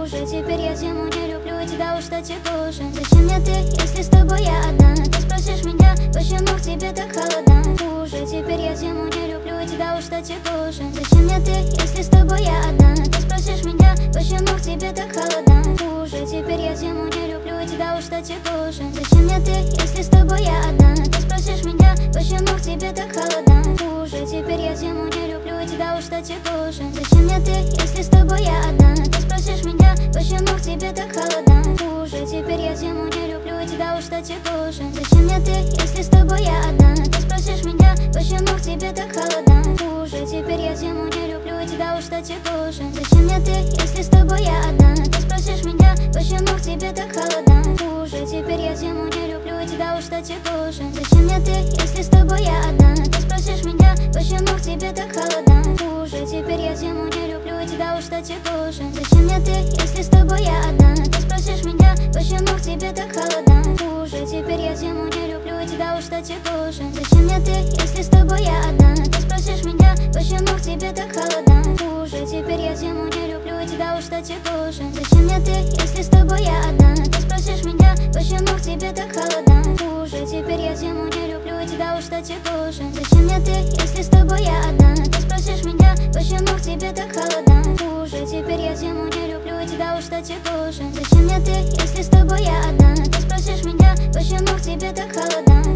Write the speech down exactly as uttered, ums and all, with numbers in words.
хуже. Теперь я зиму не люблю, тебя уж что тепло. Зачем мне ты, если с тобой я одна? Ты спросишь меня, почему к тебе так холодно? Хуже. Теперь я зиму не люблю, тебя уж что тепло. Зачем мне ты, если с тобой я одна? Ты спросишь меня, почему к тебе так холодно? Хуже. Теперь я зиму не люблю, тебя уж что тепло. Зачем мне ты, если с тобой я одна? Ты спросишь меня, почему к тебе так холодно? Хуже. Теперь я зиму не люблю, тебя уж что тепло. Зачем мне ты, если с тобой я одна? Ты спросишь меня, почему к тебе так холодно? Хуже. Теперь я зиму не люблю, тебя уж что тепло. Зачем мне ты, если с тобой я одна? Ты спросишь меня, почему к тебе так холодно? Хуже. Теперь я зиму не люблю, тебя уж что тепло. Зачем мне ты, если с тобой я одна? Ты спросишь меня, почему к тебе так холодно? Хуже. Теперь я зиму не люблю, тебя уж что тепло. Зачем мне ты, если с тобой я одна? Ты спросишь меня, почему к тебе так холодно? Хуже. Теперь я зиму не люблю, тебя уж что тепло. Зачем мне ты, если с тобой я одна? Ты спросишь меня, почему к тебе так холодно? Хуже. Теперь я зиму не люблю, тебя уж что тепло. Зачем мне ты, если с тобой я одна? Ты спросишь меня, почему к тебе так холодно? Хуже. Теперь я зиму не люблю, тебя уж что тепло. Зачем мне ты, если с тобой я одна? Ты спросишь меня, почему к тебе так холодно? Хуже. Теперь я зиму не люблю, тебя уж что тепло. Зачем мне ты, если с тобой я одна? Ты спросишь меня, почему к тебе так холодно? Хуже. Теперь я зиму не люблю, тебя уж что тепло. Зачем мне ты, если с тобой я одна? Ты спросишь меня, почему к тебе так холодно?